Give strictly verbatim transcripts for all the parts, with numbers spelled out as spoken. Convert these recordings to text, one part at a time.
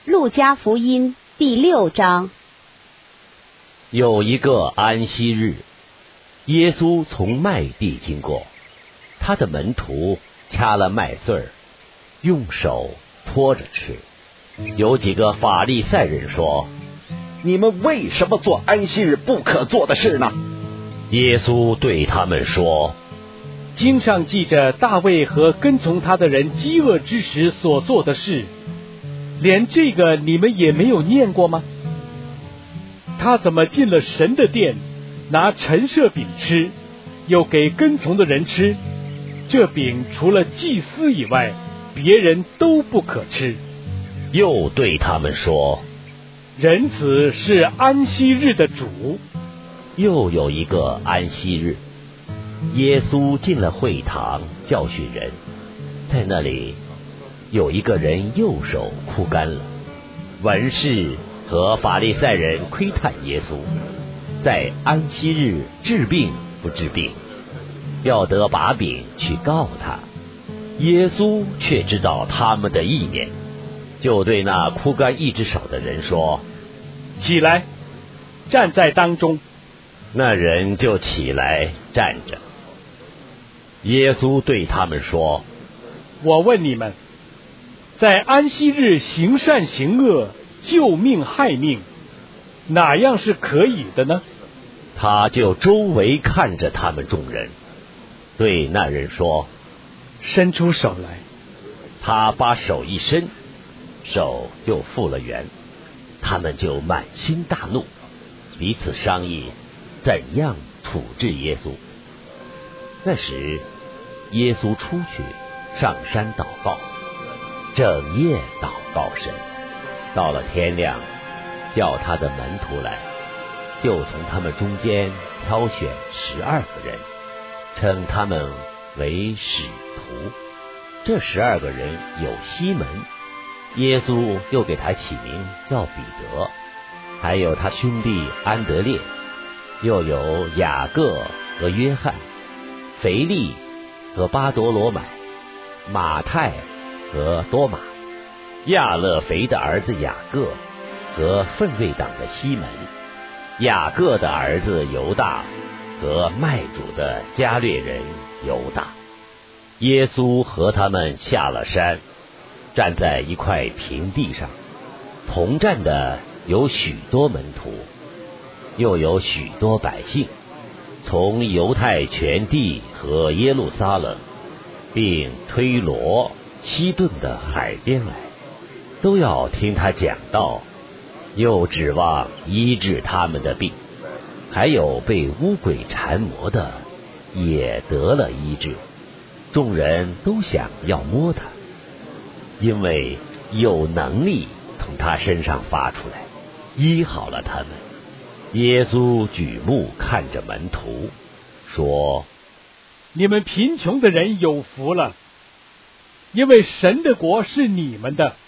路加福音第六章。 有一个安息日，耶稣从麦地经过，他的门徒掐了麦穗儿，用手搓着吃。有几个法利赛人说： 你们为什么做安息日不可做的事呢？ 耶稣对他们说： 经上记着大卫和跟从他的人饥饿之时所做的事，连这个你们也没有念过吗？他怎么进了神的殿，拿陈设饼吃，又给跟从的人吃？这饼除了祭司以外，别人都不可吃。 又对他们说： 人子是安息日的主。 又有一个安息日，耶稣进了会堂教训人，在那里有一个人右手枯干了。文士和法利赛人窥探耶稣，在安息日治病不治病，要得把柄去告他。耶稣却知道他们的意念，就对那枯干一只手的人说： 起来，站在当中。 那人就起来站着。耶稣对他们说： 我问你们，在安息日行善行恶，救命害命，哪样是可以的呢？ 他就周围看着他们众人，对那人说： 伸出手来。 他把手一伸，手就复了原。他们就满心大怒，彼此商议怎样处置耶稣。那时耶稣出去上山祷告，整夜祷告神。到了天亮，叫他的门徒来，就从他们中间挑选十二个人，称他们为使徒。这十二个人有西门，耶稣又给他起名叫彼得，还有他兄弟安德烈，又有雅各和约翰，腓力和巴多罗买，马太和多马，亚勒腓的儿子雅各和奋锐党的西门，雅各的儿子犹大和卖主的加略人犹大。耶稣和他们下了山，站在一块平地上，同站的有许多门徒，又有许多百姓，从犹太全地和耶路撒冷，并推罗、西顿的海边来，都要听他讲道，又指望医治他们的病。还有被污鬼缠磨的，也得了医治。众人都想要摸他，因为有能力从他身上发出来，医好了他们。耶稣举目看着门徒，说： 你们贫穷的人有福了，因为神的国是你们的。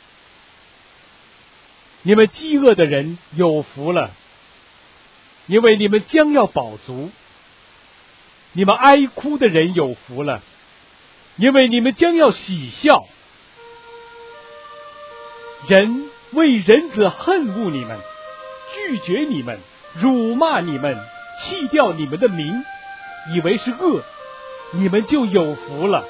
你们饥饿的人有福了，因为你们将要饱足。你们哀哭的人有福了，因为你们将要喜笑。人为人子恨恶你们，拒绝你们，辱骂你们，弃掉你们的名，以为是恶，你们就有福了。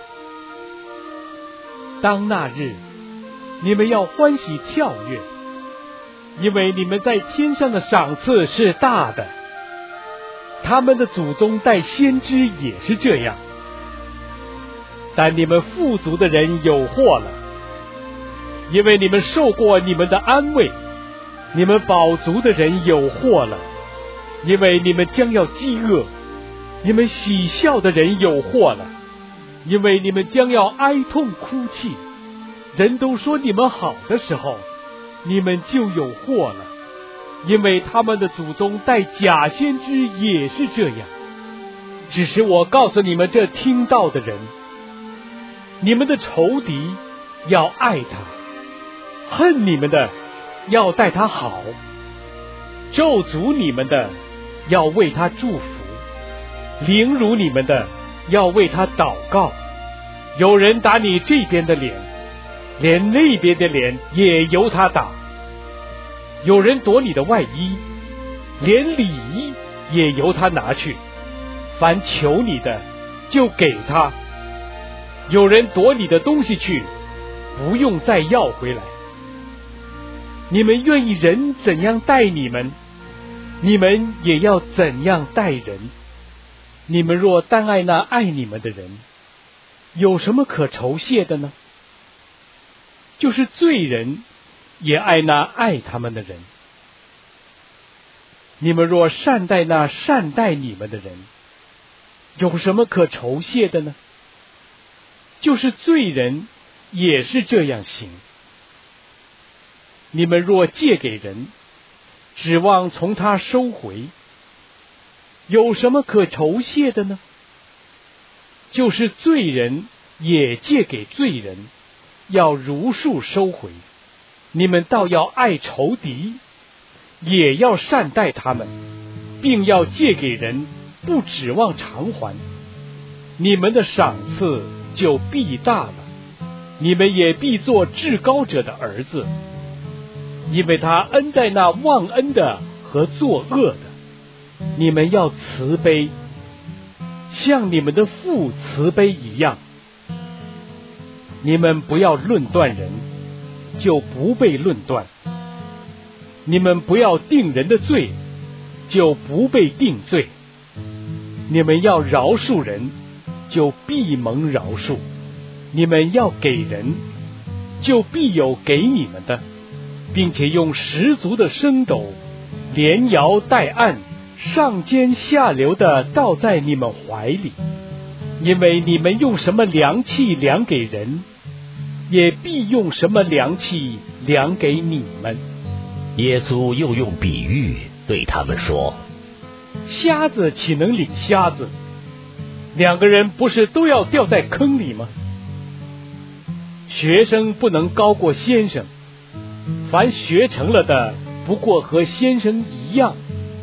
当那日，你们要欢喜跳跃，因为你们在天上的赏赐是大的。他们的祖宗带先知也是这样。但你们富足的人有祸了，因为你们受过你们的安慰；你们饱足的人有祸了，因为你们将要饥饿；你们喜笑的人有祸了，因为你们将要哀痛哭泣。人都说你们好的时候，你们就有祸了，因为他们的祖宗带假先知也是这样。只是我告诉你们这听到的人，你们的仇敌要爱他，恨你们的要待他好，咒诅你们的要为他祝福，凌辱你们的要为他祷告。有人打你这边的脸， 连那边的脸也由他打。有人夺你的外衣，连里衣也由他拿去。凡求你的，就给他。有人夺你的东西去，不用再要回来。你们愿意人怎样待你们，你们也要怎样待人。你们若单爱那爱你们的人，有什么可酬谢的呢？就是罪人也爱那爱他们的人。你们若善待那善待你们的人，有什么可酬谢的呢？就是罪人也是这样行。你们若借给人，指望从他收回，有什么可酬谢的呢？就是罪人也借给罪人，要如数收回。你们倒要爱仇敌，也要善待他们，并要借给人，不指望偿还。你们的赏赐就必大了，你们也必做至高者的儿子，因为他恩待那忘恩的和作恶的。你们要慈悲，像你们的父慈悲一样。你们不要论断人，就不被论断；你们不要定人的罪，就不被定罪；你们要饶恕人，就必蒙饶恕；你们要给人，就必有给你们的，并且用十足的升斗，连摇带按，上尖下流的倒在你们怀里。因为你们用什么量器量给人，也必用什么量器量给你们。 耶稣又用比喻对他们说： 瞎子岂能领瞎子？两个人不是都要掉在坑里吗？学生不能高过先生，凡学成了的，不过和先生一样。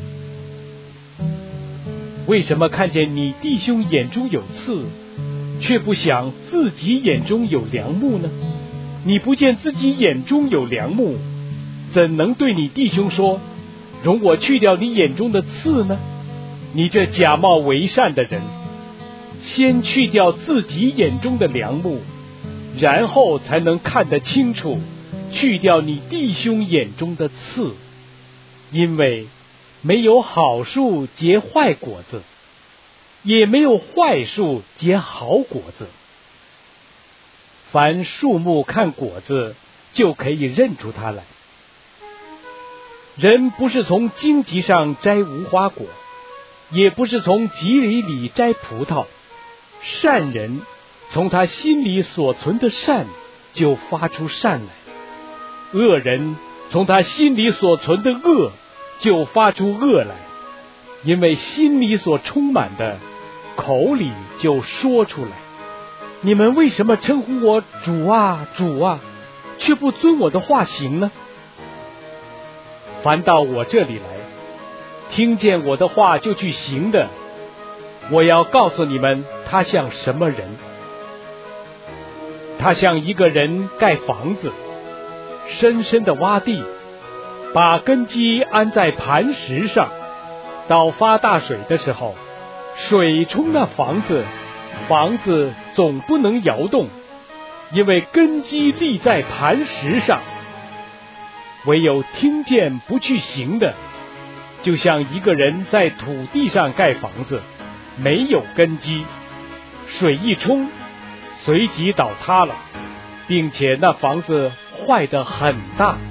为什么看见你弟兄眼中有刺，却不想自己眼中有梁木呢？你不见自己眼中有梁木，怎能对你弟兄说：容我去掉你眼中的刺呢？你这假冒为善的人，先去掉自己眼中的梁木，然后才能看得清楚，去掉你弟兄眼中的刺。因为没有好树结坏果子，也没有坏树结好果子。凡树木看果子，就可以认出它来。人不是从荆棘上摘无花果，也不是从棘藜里摘葡萄。善人从他心里所存的善，就发出善来；恶人从他心里所存的恶，就发出恶来。因为心里所充满的，口里就说出来。你们为什么称呼我主啊主啊，却不遵我的话行呢？凡到我这里来，听见我的话就去行的，我要告诉你们，他像什么人？他像一个人盖房子，深深的挖地，把根基安在磐石上。到发大水的时候，水冲那房子，房子总不能摇动，因为根基立在磐石上。唯有听见不去行的，就像一个人在土地上盖房子，没有根基，水一冲，随即倒塌了，并且那房子坏得很大。